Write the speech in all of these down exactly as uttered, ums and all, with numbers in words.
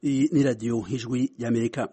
Iyi ni radiyo ijwi y'Amerika.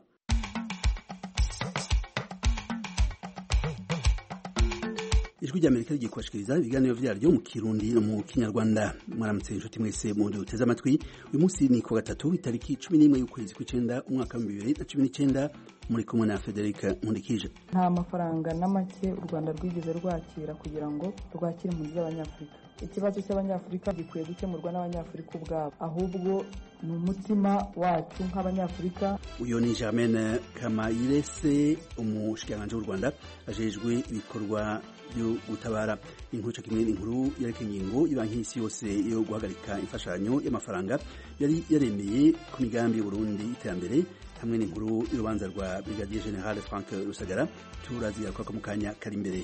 Ijwi ry'Amerika rigiye kubashikiriza ibiganiro vyaryo mu Kirundi no mu Kinyarwanda. Mwaramutse inshuti mwese mu ndi uteze amatwi. Uyu munsi ni ku gatatu itariki cumi n'imwe y'ukwezi kw'icenda umwaka wa bibiri na cumi n'icenda, muri kumwe na Federica Nkundikije. Nta mafaranga na make u Rwanda rwigeze rwakira kugira ngo rwakire impunzi z'Abanyafurika. Ikibazo cy'Abanyafurika gikwiye gukemurwa n'Abanyafurika ubwabo, ahubwo ni umutima wacu nk'Abanyafurika. Uyo ni Germaine Kamayirese, umushikiranganji w'u Rwanda ajejwe ibikorwa byo gutabara. Inkuru kimwe n'inkuru yerekeye ingingo y'Ibanki y'Isi yose yo guhagarika imfashanyo y'amafaranga yari yaremeye ku migambi y'Uburundi iterambere, hamwe n'inkuru y'urubanza rwa Brigadier General Frank Rusagara turazira kwa mu kanya kari imbere.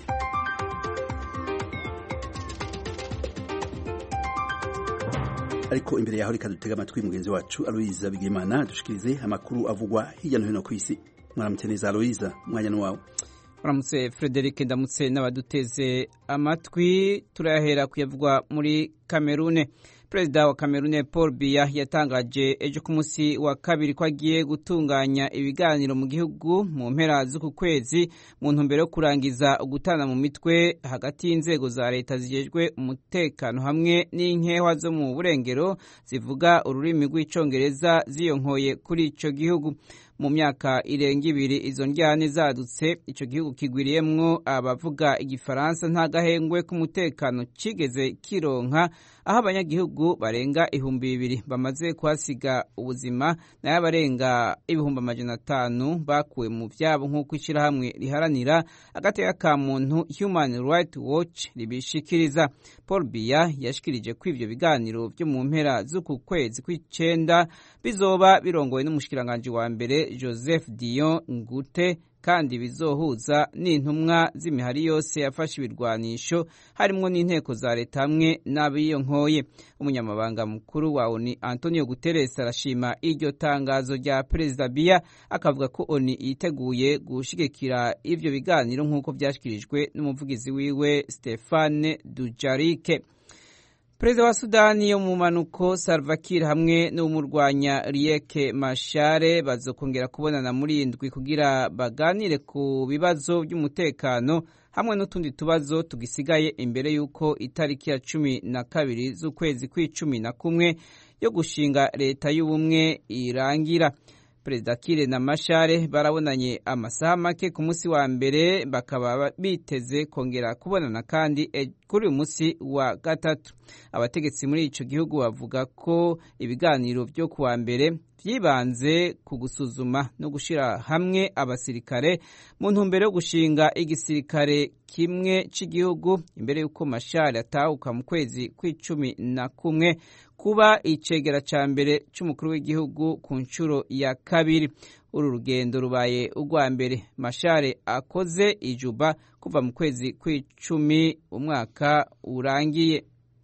Ariko imbere yaho reka dutega amatwi mugenzi wacu Aloise Bigimana dushikirize amakuru avugwa hirya no hino ku isi. Mwaramutse neza Aloise, mwanya ni wawe. Mwaramutse Frederic, ndamutse n'abaduteze amatwi. Turahera kuyavugwa muri Cameroon. Perezida wa Cameroon Paul Biya yatangaje ejo ku munsi wa kabiri ko agiye gutunganya ibiganiro mu gihugu mu mpera z'uku kwezi mu ntumbero yo kurangiza ugutana mu mitwe hagati y'inzego za leta zijejwe umutekano hamwe n'inkewa zo mu burengero zivuga ururimi rw'icongereza ziyonkoye kuri ico gihugu. Mu myaka irenga ibiri izo njyane zadutse, ico gihugu kigwiriyemwo abavuga igifaransa nta gahengwe k'umutekano cigeze kironka, aho abanyagihugu barenga ihumbi bibiri bamaze kuhasiga ubuzima nayo abarenga ibihumbi amajana atanu bakuwe mu vyabo nk'uko ishirahamwe riharanira agateka ka muntu Human Rights Watch ribishikiriza. Paul Biya yashikirije ko ivyo biganiro vyo mu mpera z'uku kwezi kw'icenda bizoba birongowe n'umushikiranganji wa mbere Joseph Dion Ngute, kandi bizohuza n'intumwa z'imihari yose yafashe ibirwanisho harimwo n'inteko za leta hamwe n'abiyonkoye. Umunyamabanga mukuru wa O N U Antonio Guterres arashima iryo tangazo rya Perezida Biya, akavuga ko O N U yiteguye gushigikira ivyo biganiro nk'uko vyashikirijwe n'umuvugizi wiwe Stephane Dujarric. Perezida wa Sudani yo mu manuko Salva Kiir hamwe n'umurwanya Riek Machar bazokongera kubonana muri indwi kugira baganire ku bibazo by'umutekano hamwe n'utundi tubazo tugisigaye imbere y'uko itariki ya cumi na kabiri z'ukwezi kw'icumi na kumwe yo gushinga leta y'ubumwe irangira. Perezida Kiir na Machar barabonanye amasaha make ku munsi wa mbere, bakaba biteze kongera kubonana kandi kuri uyu munsi wa gatatu. Abategetsi muri ico gihugu bavuga ko ibiganiro vyo kuwa mbere vyibanze ku gusuzuma no gushira hamwe abasirikare mu ntumbero yo gushinga igisirikare kimwe c'igihugu imbere y'uko Machar atahuka mu kwezi kw'icumi na kumwe kuba icegera ca mbere c'umukuru w'igihugu ku ncuro ya kabiri. Uru rugendo rubaye urwa mbere Machar akoze i Juba kuva mu kwezi kw'icumi umwaka urangiye.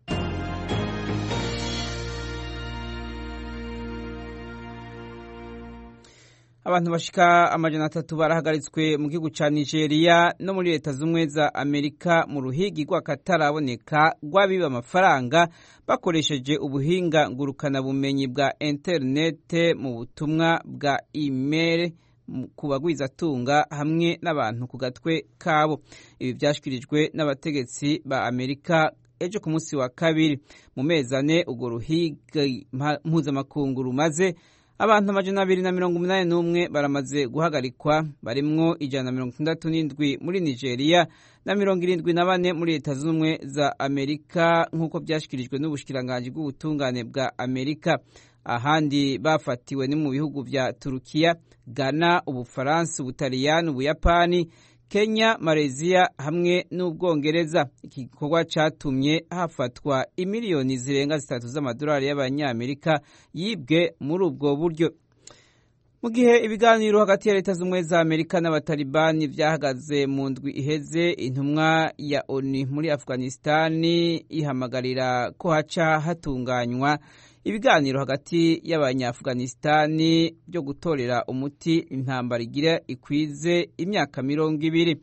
Abantu bashika amajana atatu barahagaritswe mu gihugu ca Nigeria no muri leta z'umwe za Amerika mu ruhigi rw'akataraboneka rw'abiba amafaranga bakoresheje ubuhinga ngurukana bumenyi bwa internet mu butumwa bwa email ku bagwizatunga hamwe n'abantu ku gatwe kabo. Ibi vyashikirijwe n'abategetsi ba Amerika ejo ku munsi wa kabiri. Mu mezi ane urwo ruhigi mpuzamakungu rumaze, abantu amajana abiri na mirongo umunani n'umwe baramaze guhagarikwa, barimwo ijana na mirongo itandatu n'indwi muri Nigeria na mirongo irindwi na bane muri leta z'ubumwe za Amerika nk'uko vyashikirijwe n'ubushikiranganji bw'ubutungane bwa Amerika. Ahandi bafatiwe ni mu bihugu vya Turukiya, Ghana, Ubufaransa, Ubutaliyani, Ubuyapani, Kenya, Malaysia hamwe n'Ubwongereza. Iki gikorwa catumye hafatwa imiliyoni zirenga zitatu z'amadolari y'abanyamerika yibwe muri ubwo buryo. Mu gihe ibiganiro hagati ya leta z'umwe za Amerika n'abatalibani vyahagaze mu ndwi iheze, intumwa ya O N U muri Afghanistan ihamagarira ko haca hatunganywa ibiganiro hagati y'Abanya-Afghanistani byo gutorera umuti intambara igira ikwize imyaka mirongo ibiri.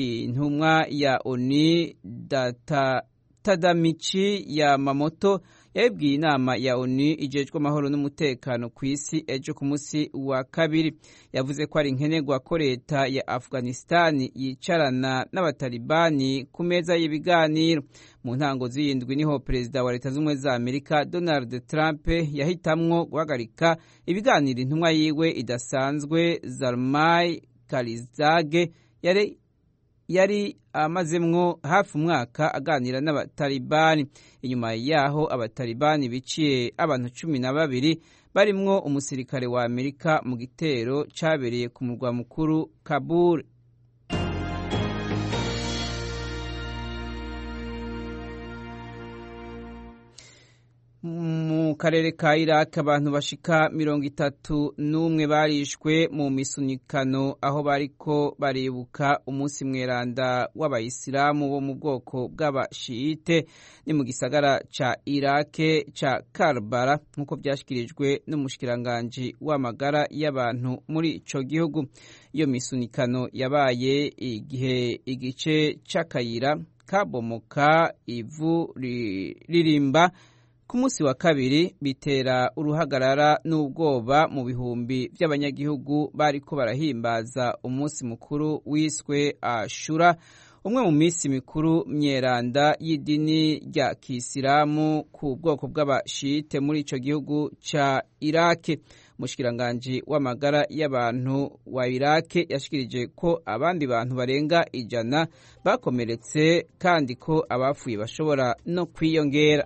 Intumwa ya O N U Data Tadamichi Yamamoto yabibwiye inama ya onu ijejwe amahoro n'umutekano ku isi ejo ku munsi wa kabiri. Yavuze ko ari nkenerwa ko leta ya Afghanistan yicarana n'abatalibani ku meza y'ibiganiro. Mu ntango z'iyindwi niho perezida wa leta z'ubumwe za Amerika Donald Trump yahitamwo guhagarika ibiganiro intumwa yiwe idasanzwe Zalmay Khalilzad yari yari amazemwo hafi umwaka aganira n'abatalibani. Inyuma yaho abatalibani biciye abantu cumi na babiri barimwo umusirikare wa Amerika mu gitero cabereye ku murwa mukuru Kabul. Mu karere ka Iraq abantu bashika mirongo itatu n'umwe barishwe mu misunikano aho bariko baribuka umunsi mweranda w'abayisilamu bo mu bwoko bw'abashiyite ni mu gisagara ca Iraq ca Karbala nk'uko byashyikirijwe n'umushikiranganji w'amagara y'abantu muri ico gihugu. Iyo misunikano yabaye igihe igice c'akayira kabomoka ivu ririmba ku munsi wa kabiri bitera uruhagarara n'ubwoba mu bihumbi by'abanyagihugu bariko barahimbaza umunsi mukuru wiswe Ashura, umwe mu minsi mikuru myeranda y'idini rya Kisilamu ku bwoko bw'abashite muri ico gihugu ca Iraq. Mushkiranganji w'amagara y'abantu wa Iraq yashikirije ko abandi bantu barenga ijana bakomeretse kandi ko abapfuye bashobora no kwiyongera.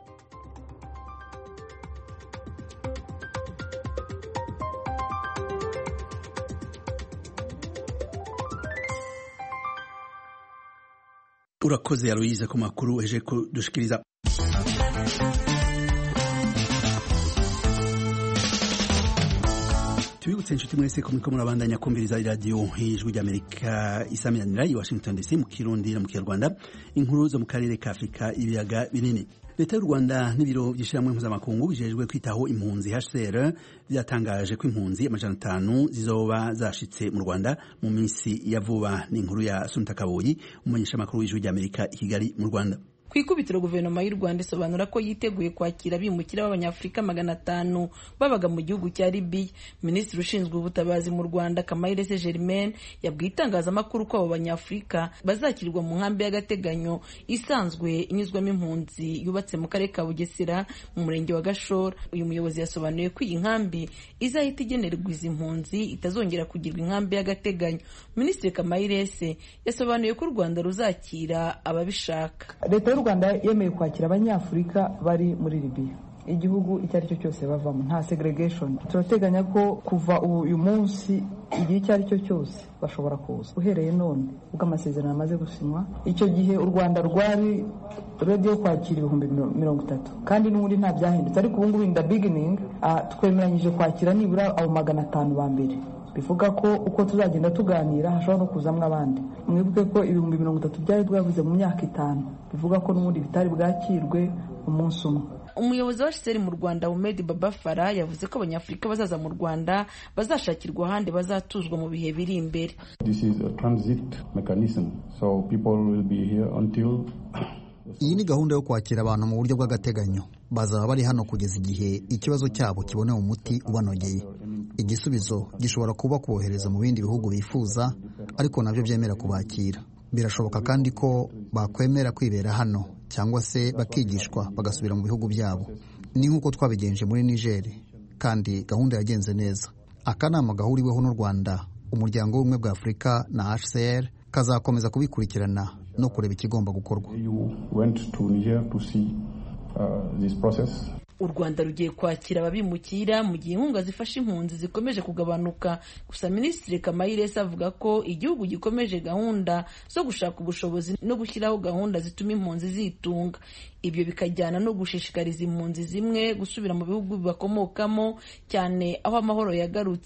Urakoze Aloise ku makuru eje kudushikiriza. Tubibutse inshuti mwese ko muriko murabandanya kumviriza iradiyo Ijwi ry'Amerika isaminanira i Washington D C mu Kirundi no mu Kinyarwanda, inkuru zo mu karere ka Afrika ibiyaga binini. Leta y'u Rwanda n'ibiro by'ishyirahamwe mpuzamakungu bijejwe kwitaho impunzi H C R byatangaje ko impunzi amajana atanu zizoba zashitse mu Rwanda mu minsi ya vuba. Ni inkuru ya Sunta Kaboyi, umumenyeshamakuru w'Ijwi ry'Amerika i Kigali mu Rwanda. Ku ikubitiro guverinoma y'u Rwanda isobanura ko yiteguye kwakira abimukira b'abanyafurika magana atanu babaga mu gihugu cya Libya. Minisitiri ushinzwe ubutabazi mu Rwanda Kamayirese Germaine yabwiye itangazamakuru ko abo banyafurika bazakirirwa mu nkambi y'agateganyo isanzwe inyuzwamo impunzi yubatse mu karere ka Bugesera mu murenge wa Gashora. Uyu muyobozi yasobanuye ko iyi nkambi izahita igenerwa izi impunzi itazongera kugirwa inkambi y'agateganyo. Minisitiri Kamayirese yasobanuye ko u Rwanda ruzakira ababishaka. Leta y'u Rwanda yemeye kwakira abanyafurika bari muri Libya, igihugu icyo ari cyo cyose bavamo, nta segregation. Turateganya ko kuva uyu munsi igihe icyo ari cyo cyose bashobora kuza uhereye none ubwo amasezerano amaze gusinywa. Icyo gihe u Rwanda rwari ready yo kwakira ibihumbi mirongo itatu kandi n'ubundi nta byahindutse, ariko ubu ngubu in the beginning uh, twemeranyije kwakira nibura abo magana atanu ba mbere. Bivuga ko uko tuzagenda tuganira hashobora no kuzamwa abandi. Mwibuke ko ibihumbi mirongo itatu byari bwavuze mu myaka itanu, bivuga ko n'ubundi bitari bwakirwe umunsi umwe. Umuyobozi wa H C R mu Rwanda Ahmed Baba Farah yavuze ko abanyafurika bazaza mu Rwanda bazashakirwa ahandi bazatuzwa mu bihe biri imbere. This is a transit mechanism, so people will be here until Iyi ni gahunda yo kwakira abantu mu buryo bw'agateganyo. Bazaba bari hano kugeza igihe ikibazo cyabo kiboneye umuti ubanogeye. Igisubizo gishobora kuba kubohereza mu bindi bihugu bifuza, ariko nabyo byemera kubakira. Birashoboka kandi ko bakwemera kwibera hano cyangwa se bakigishwa bagasubira mu bihugu byabo. Ni nk'uko twabigenje muri Niger, kandi gahunda yagenze neza. Akanama gahuriweho n'u Rwanda, umuryango w'ubumwe bwa Afurika na H C R kazakomeza kubikurikirana no kureba ikigomba gukorwa. U Rwanda rugiye kwakira ababimukira mu gihe inkunga zifasha impunzi zikomeje kugabanuka. Gusa Minisitiri Kamayirese avuga ko igihugu gikomeje gahunda zo gushaka ubushobozi no gushyiraho gahunda zituma impunzi zitunga. Ibyo bikajyana no gushishikariza impunzi zimwe gusubira mu bihugu bakomokamo cyane aho amahoro yagarutse.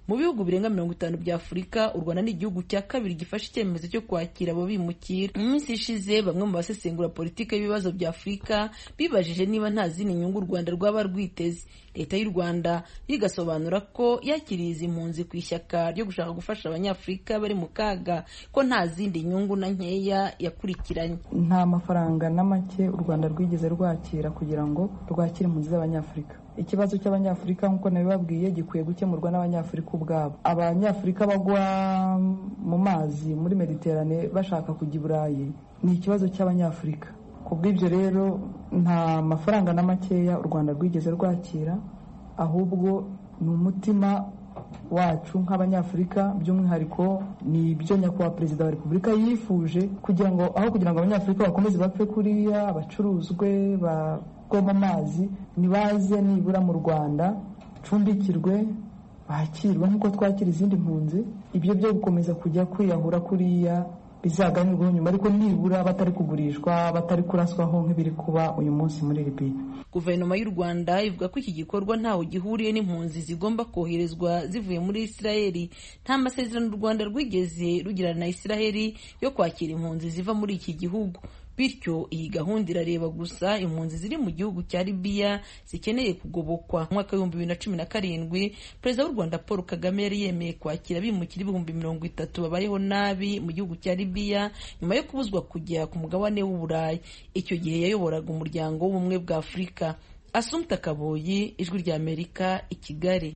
mu bihugu birenga mirongo itanu bya Afurika u Rwanda ni igihugu cya kabiri gifashe icyemezo cyo kwakira abo bimukira. Mu minsi ishize bamwe mu basesengura politike y'ibibazo bya Afurika bibajije niba nta zindi nyungu u Rwanda rwaba rwiteze. Leta y'u Rwanda igasobanura ko yakiriye izi mpunzi ku ishyaka ryo gushaka gufasha abanyafurika bari mu kaga, ko nta zindi nyungu na nkeya yakurikiranye. Nta mafaranga na make u Rwanda rwigeze rwakira kugira ngo rwakire impunzi z'abanyafurika. Ikibazo cy'abanyafurika nk'uko nabibabwiye gikwiye gukemurwa n'abanyafurika ubwabo. Abanyafurika bagwa mu mazi muri Mediterane bashaka kujya i Burayi ni ikibazo cy'abanyafurika. Kubw'ibyo rero nta mafaranga na makeya u Rwanda rwigeze rwakira, ahubwo ni umutima wacu nk'abanyafurika, by'umwihariko ni ibyo nyakubahwa Perezida wa Repubulika yifuje, kugira ngo aho kugira ngo abanyafurika bakomeze bapfe kuriya bacuruzwe bagwa mu mazi, nibaze nibura mu Rwanda cumbikirwe bakirwe nk'uko twakira izindi mpunzi. Ibyo byo gukomeza kujya kwiyahura kuriya bizaganirwaho nyuma, ariko nibura batari kugurishwa, batari kuraswaho nk'ibiri kuba uyu munsi muri Libya. Guverinoma y'u Rwanda ivuga ko iki gikorwa ntaho gihuriye n'impunzi zigomba koherezwa zivuye muri Israeli. Nta masezerano u Rwanda rwigeze rugirana na Israeli yo kwakira impunzi ziva muri iki gihugu. Bityo iyi gahunda irareba gusa impunzi ziri mu gihugu cya Libya zikeneye kugobokwa. Mu mwaka w'ibihumbi bibiri na cumi na karindwi Perezida w'u Rwanda Paul Kagame yari yemeye kwakira abimukira ibihumbi mirongo itatu babayeho nabi mu gihugu cya Libya nyuma yo kubuzwa kujya ku mugabane w'u Burayi. Icyo gihe yayoboraga umuryango w'ubumwe bwa Afurika. Assumpta Kaboyi, Ijwi rya Amerika, i Kigali.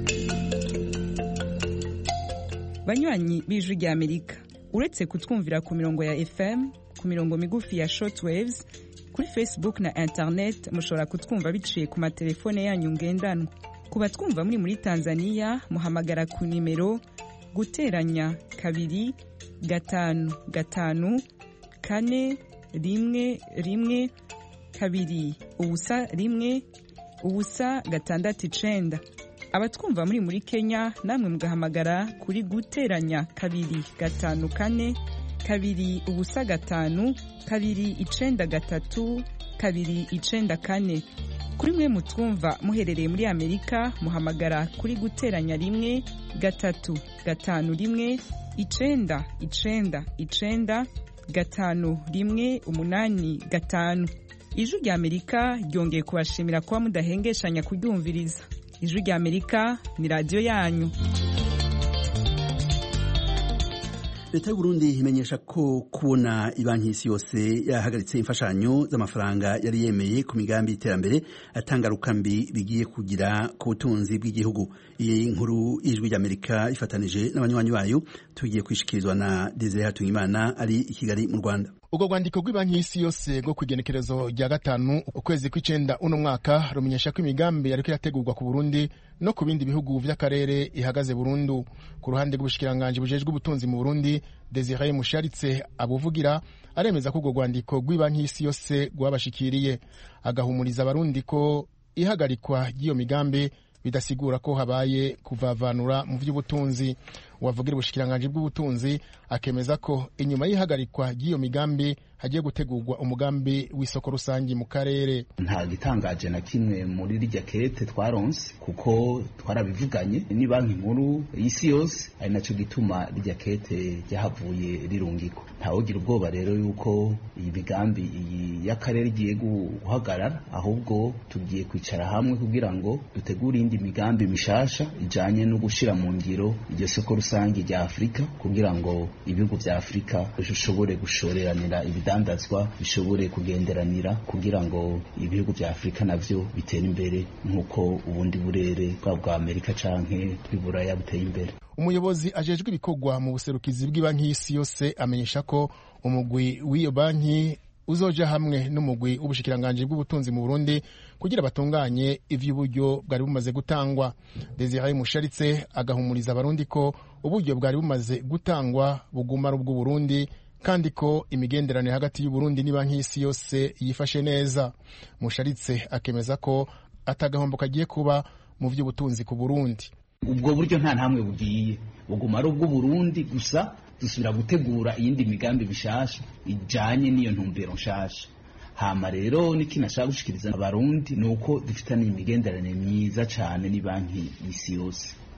Banywanyi b'Ijwi rya Amerika, uretse kutwumvira ku mirongo ya F M, ku mirongo migufi ya shortwaves, kuri Facebook na internet mushobora kutwumva biciye ku matelefone yanyu ngendanwa. Ku batwumva muri muri Tanzania muhamagara ku nimero guteranya kabiri gatanu gatanu kane rimwe rimwe kabiri ubusa rimwe ubusa gatandatu icenda. Abatwumva muri muri Kenya namwe mugahamagara kuri guteranya kabiri gatanu kane kabiri ubusa gatanu kabiri icenda gatatu kabiri icenda kane. Kuri mwe mutwumva muherereye muri Amerika muhamagara kuri guteranya rimwe gatatu gatanu rimwe icenda icenda icenda gatanu rimwe umunani gatanu. Ijwi rya Amerika ryongeye kubashimira kuba mudahengeshanya kuryumviriza. Ijwi rya Amerika ni radio yanyu. Leta y'u Burundi imenyesha ko kubona ibanki y'isi yose yahagaritse imfashanyo z'amafaranga yari yemeye ku migambi y'iterambere atangaruka mbi bigiye kugira ku butunzi bw'igihugu. Iyi nkuru y'Ijwi rya Amerika ifatanije n'abanywanyi bayo tugiye kwishikirizwa na Desire Hatungimana ari i Kigali mu Rwanda. Ubwo rwandiko rw'ibanki y'isi yose rwo kwigenekerezo rya gatanu ukwezi kw'icenda uno mwaka rumenyesha ko imigambi yariko irategurwa ku Burundi no ku bindi bihugu vy'akarere ihagaze burundu. Ku ruhande rw'ubushikiranganje bujejwe ubutunzi mu Burundi, Desire Musharitse abuvugira aremeza ko urwo rwandiko rw'ibanki y'isi yose rwabashikiriye, agahumuriza abarundi ko ihagarikwa ry'iyo migambi bidasigura ko habaye kuvavanura mu vy'ubutunzi. Uwavugira ubushikiranganje bw'ubutunzi akemeza ko inyuma y'ihagarikwa ry'iyo migambi hagiye gutegurwa umugambi w'isoko rusangi mu karere. Nta gitangaje na kimwe muri rirya kete twaronse kuko twarabivuganye ni banki nkuru y'isi yose, ari naco gituma rirya kete ryahavuye rirungikwa. Ntawogira ubwoba rero yuko iyi migambi iyi y'akarere igiye guhagarara, ahubwo tugiye kwicara hamwe kugira ngo dutegure indi migambi mishasha ijanye no gushira mu ngiro iryo soko rusangi rya Afrika, kugira ngo ibihugu vya Afrika bishobore gushoreranira ibidandazwa, bishobore kugenderanira, kugira ngo ibihugu vya Afrika navyo bitera imbere nkuko ubundi burere bwa bwa Amerika canke bw'Iburaya buteye imbere. Umuyobozi ajejwe ibikorwa mu buserukizi bw'ibanki y'isi yose amenyesha ko umugwi w'iyo banki uzoja hamwe n'umugwi w'ubushikiranganje bw'ubutunzi mu Burundi kugira batunganye ivy'uburyo bwari bumaze gutangwa. Desire Musharitse agahumuriza abarundi ko uburyo bwari bumaze gutangwa buguma ari ubw'u Burundi kandi ko imigenderanire hagati y'u Burundi n'ibanki y'isi yose yifashe neza. Musharitse akemeza ko atagahombo kagiye kuba mu vy'ubutunzi ku Burundi. Ubwo buryo nta ntamwe bugiye buguma ari ubw'u Burundi gusa, dusubira gutegura iyindi migambi bishasha ijanye n'iyo ntumbero nshasha. Hama rero nikinashaka gushikiriza abarundi nuko dufitanye imigenderanire myiza cane ni banki y'isi yose.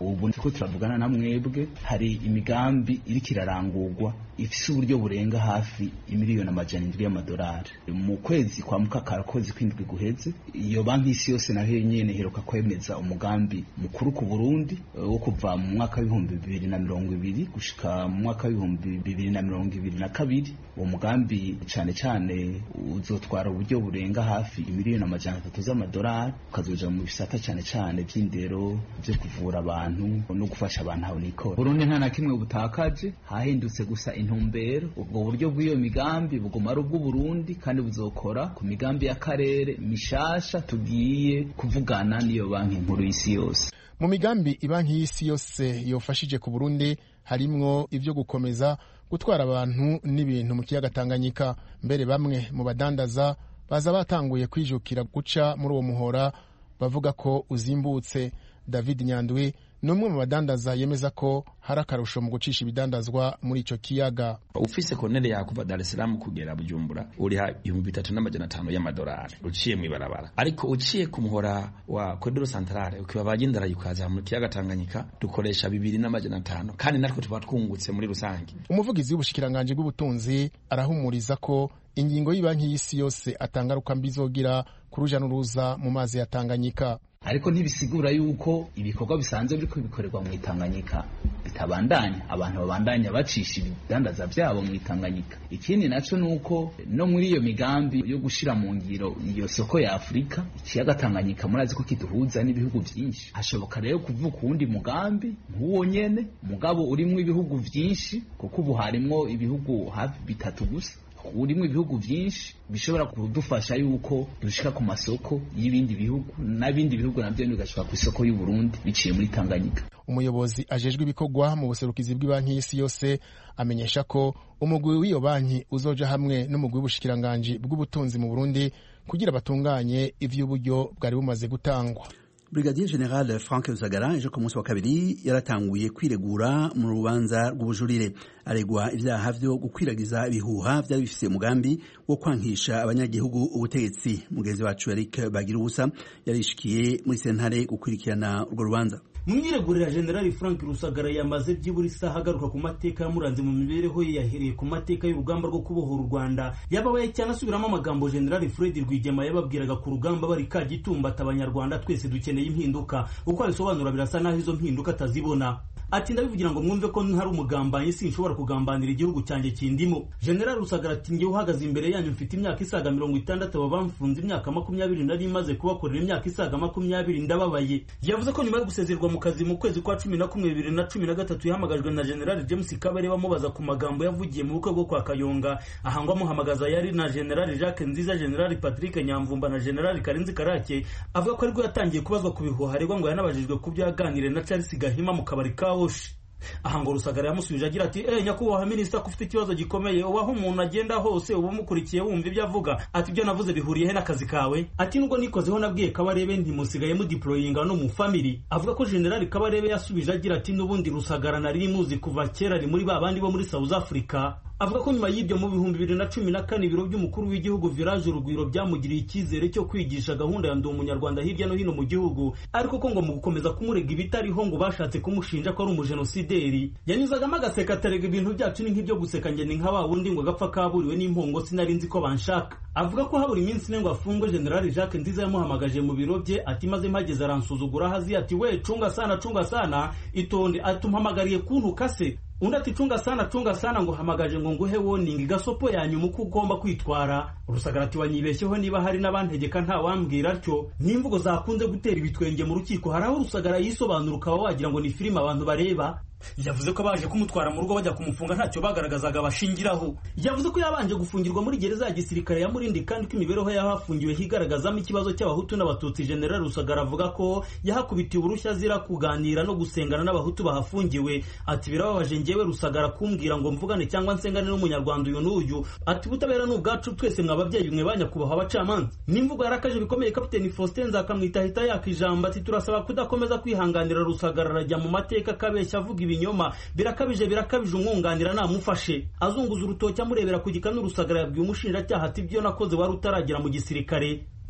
ubu niko turavugana na mwebwe hari imigambi iriko irarangurwa ifise uburyo burenga hafi imiliyoni amajana indwi y'amadolari mu kwezi kwa mukakara kwezi kw'indwi guheze. Iyo banki isi yose naho nyene iheruka kwemeza umugambi mukuru ku Burundi wo kuva mu mwaka w'ibihumbi bibiri na mirongo ibiri gushika mu mwaka w'ibihumbi bibiri na mirongo ibiri na kabiri. Uwo mugambi cane cane uzotwara uburyo burenga hafi imiliyoni amajana atatu z'amadolari, ukazoja mu bisata cane cane vy'indero, vyo kuvura abantu no gufasha abantu aho nikora. Burundi nta na kimwe butakaje, hahindutse gusa intumbero. Ubwo buryo bw'iyo migambi buguma ari ubw'Uburundi kandi buzokora ku migambi y'akarere mishasha tugiye kuvugana n'iyo banki nkuru y'isi yose. Mu migambi ibanki y'isi yose yofashije ku Burundi harimwo ivyo gukomeza gutwara abantu n'ibintu mu kiyaga Tanganyika. Mbere bamwe mu badandaza baza batanguye kwijukira guca muri uwo muhora bavuga ko uzimbutse. David Nyandwi ni umwe mu badandaza yemeza ko hari akarusho mu gucisha ibidandazwa muri ico kiyaga. Ufise konere yakuva Dar es Salaam kugera Bujumbura uriha ibihumbi bitatu n'amajana atanu y'amadolari uciye mu ibarabara, ariko uciye ku muhora wa Corridor Centrale ukiba bagendera yukaza mu kiyaga Tanganyika dukoresha bibiri n'amajana atanu, kandi natwe tuba twungutse muri rusange. Umuvugizi w'ubushikiranganje bw'ubutunzi arahumuriza ko ingingo y'ibanki y'isi yose atangaruka mbizogira kuruja n'uruza mu mazi ya Tanganyika, ariko ntibisigura yuko ibikorwa bisanzwe biriko bikorerwa mu Tanganyika bitabandanya, abantu babandanya bacisha ibidandaza byabo mu Tanganyika. Ikindi naco nuko no muri iyo migambi yo gushira mu ngiro iyo soko ya Afrika, ikiyaga Tanganyika murazi ko kiduhuza n'ibihugu vyinshi. Hashoboka rero kuvuka uwundi mugambi nk'uwo nyene mugabo urimwo ibihugu vyinshi, kuko ubu harimwo ibihugu hafi bitatu gusa, urimo ibihugu vyinshi bishobora kudufasha yuko dushika ku masoko y'ibindi bihugu n'abindi bihugu navyo bigashika ku isoko y'u Burundi biciye muri Tanganyika. Umuyobozi ajejwe ibikorwa mu buserukizi bw'ibanki y'isi yose amenyesha ko umugwi w'iyo banki uzoja hamwe n'umugwi w'ubushikiranganje bw'ubutunzi mu Burundi kugira batunganye ivy'uburyo bwari bumaze gutangwa. Brigadier General Frank Rusagara ejo ku munsi wa kabiri yaratanguye kwiregura mu rubanza rw'ubujurire. Aregwa ivyaha vyo gukwiragiza ibihuha vyari bifise umugambi wo kwankisha abanyagihugu ubutegetsi. Mugenzi wacu Eric Bagirubusa yarishikiye muri sentare gukurikirana urwo rubanza. Mwiregurira General Frank Rusagara yamaze byibura isaha agaruka ku mateka yamuranze mu mibereho ye, yahereye ku mateka y'urugamba rwo kubohora u Rwanda. Yababaye cyane asubiramo amagambo General Fred Rwigema yababwiraga ku rugamba bari Kagitumba abanyarwanda twese dukeneye impinduka. Uko abisobanura birasa naho izo mpinduka atazibona. Ati ndabivugira ngo mwumve ko ntari umugambanyi, sinshobora kugambanira igihugu cyanjye kindimo. General Rusagara ati ngiye uhagaze imbere yanyu mfite imyaka isaga mirongo itandatu, bamfunze imyaka makumyabiri nari maze kubakorera imyaka isaga makumyabiri ndababaye. Yavuze ko nyuma yo gusezerwa mu kazi mu kwezi kwa cumi na kumwe bibiri na cumi na gatatu yahamagajwe na General James Kabare bamubaza ku magambo yavugiye mu bukwe bwo kwa Kayonga. Ahangwa muhamagaza yari na General Jacques Nziza, General Patrick Nyamvumba na General Karenzi Karake. Avuga ko ariko yatangiye kubazwa ku bihuha aregwa ngo yanabajijwe ku byo yaganire na Charles Gahima mu kabari kawo. Aha ngo Rusagara yamusubije agira ati eh nyakubahwa minisita ko ufite ikibazo gikomeye, ubaho umuntu agenda hose ubu mukurikiye wumva ibyo avuga. Ati ibyo navuze bihuriye he n'akazi kawe? Ati nubwo nikozeho nabwiye Kabarebe ntimusigaye mu deployinga no mu family. Avuga ko General Kabarebe yasubije agira ati nubundi Rusagara nari muzi kuva kera ari muri babandi bo muri South Africa. Avuga ko nyuma y'ibyo mu bihumbi bibiri na cumi na kane ibiro by'umukuru w'igihugu Village Urugwiro byamugiriye icyizere cyo kwigisha gahunda ya ndi umunyarwanda hirya no hino mu gihugu, ariko ko ngo mu gukomeza kumurega ibitariho ngo bashatse kumushinja ko ari umujenosideri. Yanyuzagamo agaseka atarega ibintu byacu ni nk'ibyo guseka njye ni nka wa wundi ngo gapfa kaburiwe n'impongo sinari nzi ko banshaka. Avuga ko habura iminsi ine ngo afungwe. General Jacques Nziza yamuhamagaje mu biro bye ati maze mpageze aransuzugura hazi ati we cunga sana cunga sana itonde atumpamagariye kuntuka se. Undi ati cunga sana cunga sana ngo hamagaje ngo nguhe warning gasopo yanyu uko ugomba kwitwara. Rusagara ati wanyibeshyeho niba hari n'abantegeka nta wambwira atyo. N'imvugo zakunze gutera ibitwenge mu rukiko haraho Rusagara yisobanura ukaba wagira ngo ni filime abantu bareba. Yavuze ko baje kumutwara mu rugo bajya kumufunga ntacyo bagaragazaga bashingiraho. Yavuze ko yabanje gufungirwa muri gereza ya gisirikare ya Murindi kandi ko imibereho y'ahafungiwe higaragazamo ikibazo cy'abahutu n'abatutsi. General Rusagara avuga ko yahakubitiye urushya azira kuganira no gusengana n'abahutu bahafungiwe. Ati birababaje njyewe Rusagara kumbwira ngo mvugane cyangwa nsengane n'umunyarwanda uyu n'uyu. Ati butabera n'ubwacu twese mwababyeyi mwe banyakubaha abacamanza. N'imvugo yarakaje bikomeye Kapiteni Faustin Nzakamwita hita yakijamba ati turasaba kudakomeza kwihanganira Rusagara arajya mu mateka kabeshya avuga ibinyoma birakabije birakabije umwunganira namufashe. Azunguza urutoki amurebera ku gikanu Rusagara yabwiye umushinjacyaha ati byo nakoze wari utaragira mu gisirikare.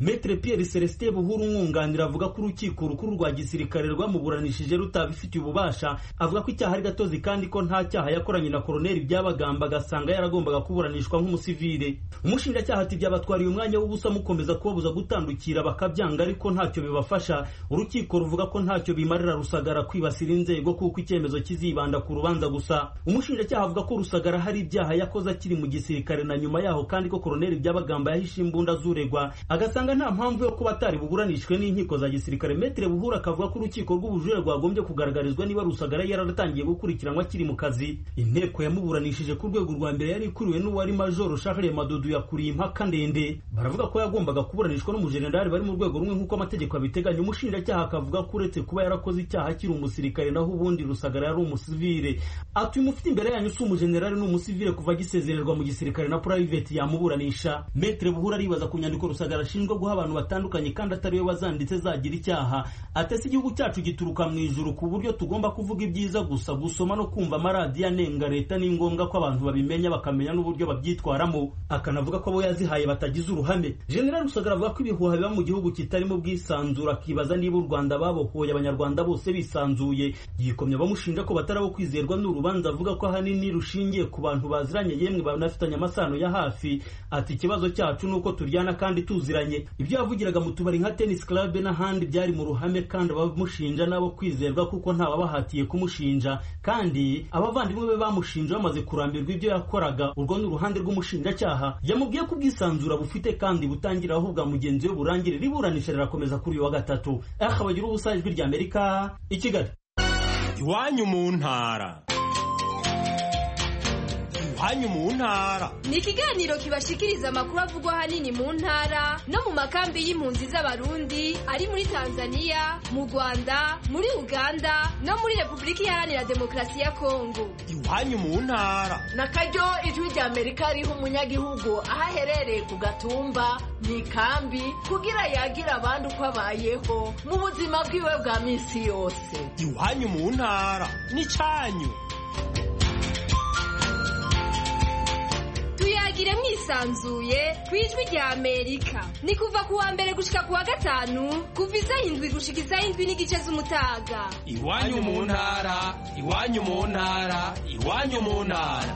Maître Pierre Celestin Buhuru umwunganira avuga ko urukiko rukuru rwa gisirikare rwamuburanishije rutabifitiye ububasha, avuga ko icyaha ari gatozi kandi ko nta cyaha yakoranye na Colonel Byabagamba agasanga yaragombaga kuburanishwa nk'umusivile. Umushinjacyaha ati byabatwariye umwanya w'ubusa mukomeza kubabuza gutandukira bakabyanga ariko ntacyo bibafasha. Urukiko ruvuga ko ntacyo bimarira Rusagara kwibasira inzego kuko icyemezo kizibanda ku rubanza gusa. Umushinjacyaha avuga ko Rusagara hari ibyaha yakoze akiri mu gisirikare na nyuma yaho kandi ko Colonel Byabagamba yahishe imbunda zuregwa agasanga nta mpamvu yo kuba atari buburanishwe n'inkiko za gisirikare. Maître Buhuru akavuga ko urukiko rw'ubujurire rwagombye kugaragarizwa niba Rusagara yararatangiye gukurikiranwa akiri mu kazi. Inteko yamuburanishije ku rwego rwa mbere yari ikuriwe n'uwari Major Charles Madudu yakuriye impaka ndende, baravuga ko yagombaga kuburanishwa n'umujenerali bari mu rwego rumwe nk'uko amategeko abiteganya. Umushinjacyaha akavuga ko uretse kuba yarakoze icyaha akiri umusirikare naho ubundi Rusagara yari umusivile. Ati umufite imbere yanyu si umujenerali n'umusivile kuva gisezererwa mu gisirikare na private yamuburanisha. Maître Buhuru aribaza ku nyandiko Rusagara ashinjwa guha abantu batandukanye kandi atari we wazanditse zagira icyaha. Atese igihugu cyacu gituruka mu ijuru ku buryo tugomba kuvuga ibyiza gusa, gusoma no kumva amaradiyo anenga leta ni ngombwa ko abantu babimenya bakamenya n'uburyo babyitwaramo. Akanavuga ko abo yazihaye batagize uruhame. General Rusagara avuga ko ibihuha biba mu gihugu kitarimo bwisanzura, akibaza niba u Rwanda babohoye abanyarwanda bose bisanzuye. Yikomye bamushinja ko batarabo kwizerwa n'urubanza, avuga ko ahanini rushingiye ku bantu baziranye yemwe banafitanye amasano ya hafi. Ati ikibazo cyacu nuko turyana kandi tuziranye. Ibyo yavugiraga mu tubari nka tennis club n'ahandi byari mu ruhame kandi abamushinja nabo kwizerwa kuko nta babahatiye kumushinja, kandi abavandimwe be bamushinja bamaze kurambirwa ibyo yakoraga. Urwo ni uruhande rw'umushinjacyaha. Yamubwiye ko ubwisanzura bufite kandi butangira aho bwa mugenzi we burangire. Riburanisha rirakomeza kuri uyu wa gatatu. Akabagira ubusa ijwi rya Amerika i Kigali. Iwanyu mu ntara. Iwanyu mu ntara ni ikiganiro kibashikiriza amakuru avugwa ahanini mu ntara no mu makambi y'impunzi z'abarundi ari muri Tanzania, mu Rwanda, muri Uganda no muri Repubulika Iharanira Demokarasi ya Kongo. Iwanyu mu ntara na karyo ijwi rya Amerika riha umunyagihugu aho aherereye ku gatumba mu ikambi kugira yagira abandi uko abayeho mu buzima bwiwe bwa minsi yose. Iwanyu mu ntara ni cyanyu. Tuyagire mwisanzuye kwijwi rya Amerika. Ni kuva kuwa mbere gushika kuwa gatanu kuva isaha indwi gushika isaha indwi n'igice z'umutaga. Iwanyu mu ntara, iwanyu mu ntara, iwanyu mu ntara.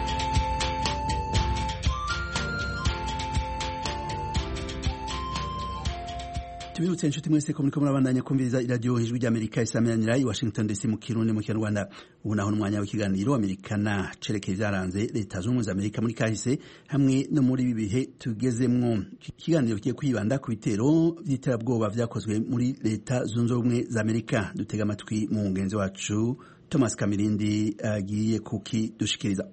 Tubirutse inshuti mwese ko muriko murabandanya kumviriza iradiyo ijwi rya Amerika isameranira i Washington D C mu Kirundi mu Kinyarwanda. Ubu naho n'umwanya w'ikiganiro Amerikana cerekeye vyaranze leta z'ubumwe za Amerika muri kahise hamwe no muri ibi bihe tugezemwo. Ikiganiro kigiye kwibanda ku bitero vy'iterabwoba vyakozwe muri leta zunze ubumwe za Amerika. Dutega amatwi mu mugenzi wacu Thomas Kamirindi agiye kukidushikiriza.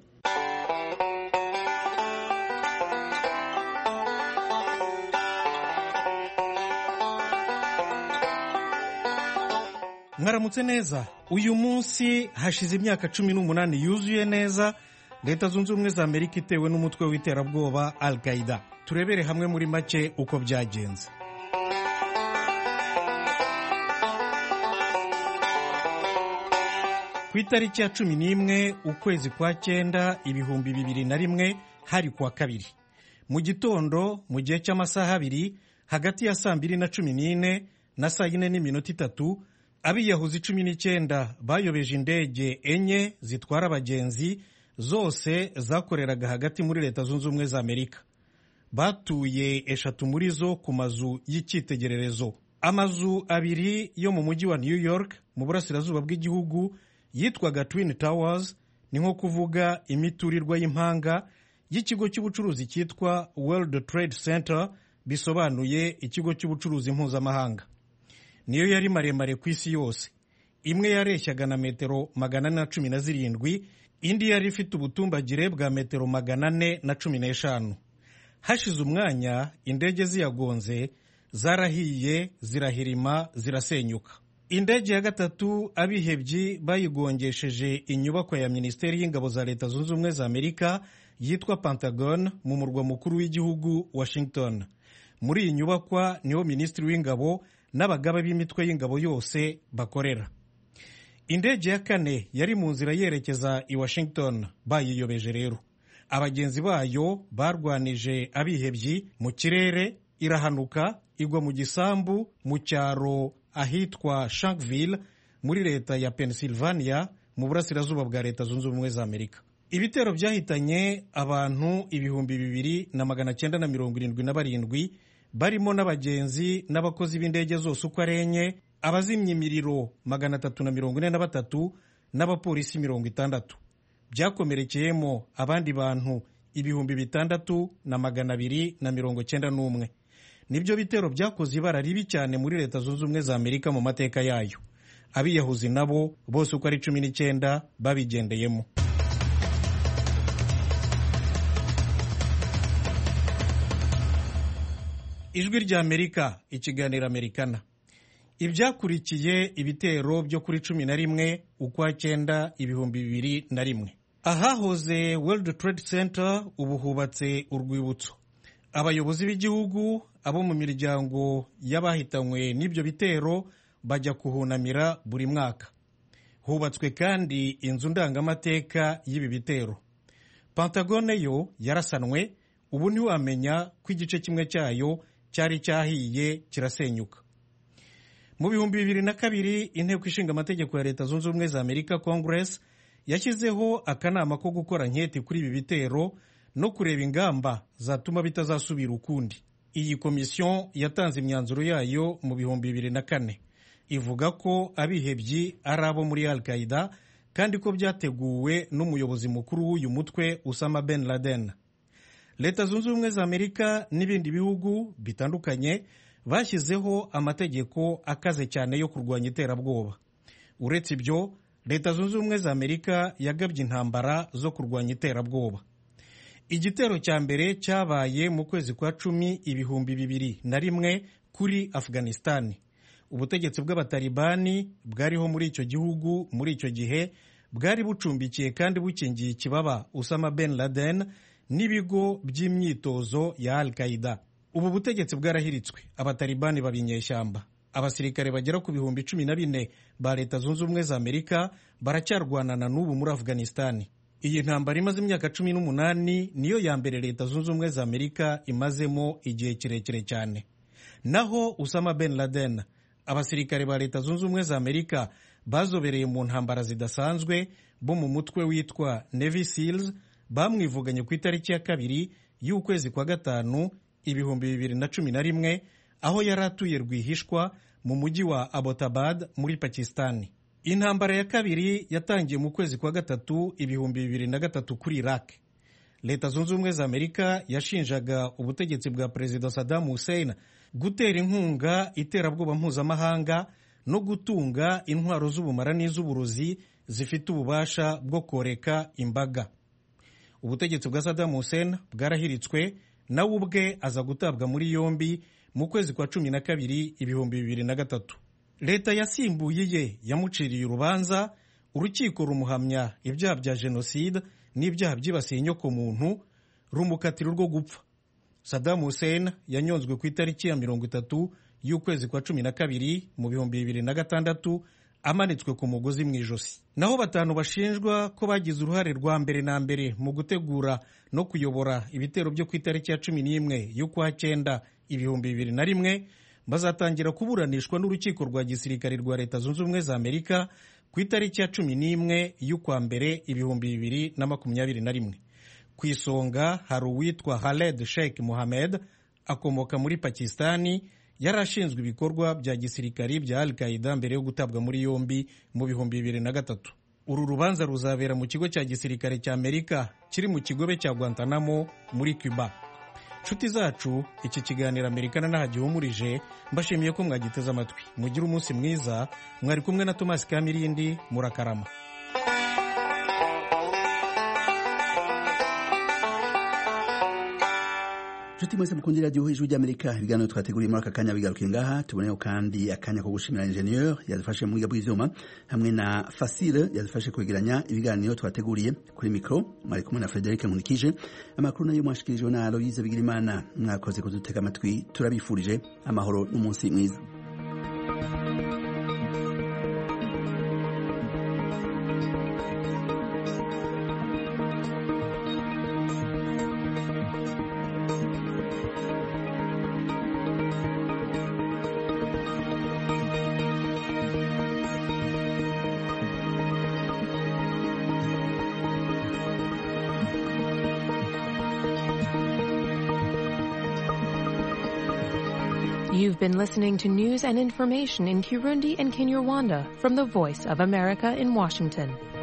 Mwaramutse neza. Uyu munsi hashize imyaka cumi n'umunani yuzuye neza leta zunze ubumwe za Amerika itewe n'umutwe w'iterabwoba Al-Qaeda. Turebere hamwe muri make uko byagenze. Ku itariki ya cumi n'imwe ukwezi kwa cyenda ibihumbi bibiri na rimwe hari kuwa kabiri mu gitondo mu gihe cy'amasaha abiri hagati ya saa mbiri na cumi n'ine na saa yine n'iminota itatu abiyahuzi cumi n'icyenda bayobeje indege enye zitwara abagenzi zose zakoreraga hagati muri leta zunze ubumwe za Amerika. Batuye eshatu muri zo ku mazu y'icyitegererezo. Amazu abiri yo mu mujyi wa New York mu burasirazuba bw'igihugu yitwaga Twin Towers, ni nko kuvuga imiturirwa y'impanga y'ikigo cy'ubucuruzi cyitwa World Trade Center, bisobanuye ikigo cy'ubucuruzi mpuzamahanga. Niyo yari maremare ku isi yose. Imwe yareshyaga na metero magana ane na cumi na zirindwi, indi yari ifite ubutumbagire bwa metero magana ane na cumi n'eshanu. Hashize umwanya indege ziyagonze zarahiye, zirahirima, zirasenyuka. Indege ya gatatu abihebyi bayigongesheje inyubako ya Minisiteri y'Ingabo za Leta Zunze Ubumwe za Amerika yitwa Pentagon mu murwa mukuru w'igihugu Washington. Muri iyi nyubakwa niho Minisitiri w'Ingabo n'abagaba b'imitwe y'ingabo yose bakorera. Indege ya kane yari mu nzira yerekeza i Washington bayiyobeje rero. Abagenzi bayo barwanije abihebyi mu kirere irahanuka igwa mu gisambu mu cyaro ahitwa Shanksville muri leta ya Pennsylvania mu burasirazuba bwa leta zunze ubumwe za Amerika. Ibitero byahitanye abantu ibihumbi bibiri na magana cyenda na mirongo irindwi na barindwi barimo n'abagenzi n'abakozi b'indege zose uko ari enye, abazimya imiriro magana atatu na mirongo ine na batatu n'abapolisi mirongo itandatu. Byakomerekeyemo abandi bantu ibihumbi bitandatu na magana abiri na mirongo cyenda n'umwe. Nibyo bitero byakoze ibara ribi cyane muri leta zunze ubumwe za Amerika mu mateka yayo. Abiyahuzi nabo bose uko ari cumi n'icyenda babigendeyemo. Ijwi rya Amerika, ikiganiro Amerikana. Ibyakurikiye ibitero byo kuri cumi na rimwe ukwa cyenda ibihumbi bibiri na rimwe. Ahahoze World Trade Center ubu hubatse urwibutso. Abayobozi b'igihugu, abo mu miryango y'abahitanywe n'ibyo bitero bajya kuhunamira buri mwaka. Hubatswe kandi inzu ndangamateka y'ibi bitero. Pentagone yo yarasanwe, ubu ntiwamenya ko igice kimwe cyayo cyari cyahiye kirasenyuka. Mu bihumbi bibiri na kabiri inteko ishinga amategeko ya leta zunze ubumwe za Amerika Congress yashyizeho akanama ko gukora nketi kuri ibi bitero no kureba ingamba zatuma bitazasubira ukundi. Iyi komisiyo yatanze imyanzuro yayo mu bihumbi bibiri na kane. Ivuga ko abihebyi ari abo muri Al-Qaeda kandi ko byateguwe n'umuyobozi mukuru w'uyu mutwe Osama Ben Laden. Leta zunze ubumwe za Amerika n'ibindi bihugu bitandukanye bashyizeho amategeko akaze cyane yo kurwanya iterabwoba. Uretse ibyo, Leta zunze ubumwe za Amerika yagabye intambara zo kurwanya iterabwoba. Igitero cya mbere cyabaye mu kwezi kwa cumi ibihumbi bibiri na rimwe kuri Afghanistan. Ubutegetsi bw'abatalibani bwariho muri icyo gihugu muri icyo gihe bwari bucumbikiye kandi bukingiye ikibaba Osama Ben Laden n'ibigo by'imyitozo ya Al-Qaeda. Ubu butegetsi bwarahiritswe, abatalibani babinyeshyamba. Abasirikare bagera ku bihumbi cumi na bine ba Leta zunze ubumwe za Amerika baracyarwanana n'ubu muri Afghanistan. Iyi ntambara imaze imyaka cumi n'umunani niyo ya mbere Leta zunze ubumwe za Amerika imazemo igihe kirekire cyane. Naho Osama Ben Laden, abasirikare ba Leta zunze ubumwe za Amerika bazobereye mu ntambara zidasanzwe bo mu mutwe witwa Navy Seals bamwivuganye ku itariki ya kabiri y'ukwezi kwa gatanu ibihumbi bibiri na cumi na rimwe aho yari atuye rwihishwa mu mujyi wa Abbottabad muri Pakistan. Intambara ya kabiri yatangiye mu kwezi kwa gatatu ibihumbi bibiri na gatatu kuri Iraq. Leta zunze ubumwe za Amerika yashinjaga ubutegetsi bwa Perezida Saddam Hussein gutera inkunga iterabwoba mpuzamahanga no gutunga intwaro z'ubumara n'iz'uburozi zifite ububasha bwo koreka imbaga. Ubutegetsi bwa Saddam Hussein bwarahiritswe, nawe ubwe aza gutabwa muri yombi mu kwezi kwa cumi na kabiri ibihumbi bibiri na gatatu. Leta yasimbuye ye yamuciriye urubanza, urukiko rumuhamya ibyaha bya jenoside n'ibyaha byibasiye inyoko muntu, rumukatira rwo gupfa. Saddam Hussein yanyonzwe ku itariki ya mirongo itatu y'ukwezi kwa cumi na kabiri mu bihumbi bibiri na gatandatu amanitswe ku mugozi mu ijosi. Naho batanu bashinjwa ko bagize uruhare rwa mbere na mbere mu gutegura no kuyobora ibitero byo ku itariki ya cumi n'imwe y'ukwa cyenda ibihumbi bibiri na rimwe bazatangira kuburanishwa n'urukiko rwa gisirikare rwa Leta zunze ubumwe za Amerika ku itariki ya cumi n'imwe y'ukwa mbere ibihumbi bibiri na makumyabiri na rimwe. Ku isonga hari uwitwa Khaled Sheikh Mohammed, akomoka muri Pakistani, yari ashinzwe ibikorwa bya gisirikari bya Al-Qaeda mbere yo gutabwa muri yombi mu bihumbi bibiri na gatatu. Uru rubanza ruzabera mu kigo cya gisirikare cya Amerika kiri mu kigobe cya Guantanamo muri Cuba. Nshuti zacu, iki kiganiro Amerikana nahagihumurije, mbashimiye ko mwagiteze amatwi. Mugire umunsi mwiza, mwari kumwe na Thomas Kamirindi, murakarama. Nshuti mwese mukundira radio Ijwi ry'Amerika, ibiganiro twateguriye muri aka kanya bigarukiye ngaha. Tuboneyeho kandi akanya ko gushimira ingenieur yadufashe mu bwiga bw'ivyuma hamwe na Fasile yadufashe kwegeranya ibiganiro twateguriye. Kuri mikro mwari kumwe na Frederic Munikije. Amakuru nayo mwashikirijwe na Aloise Bigirimana. Mwakoze kudutega amatwi, turabifurije amahoro n'umunsi mwiza. You've been listening to news and information in Kirundi and Kinyarwanda from the Voice of America in Washington.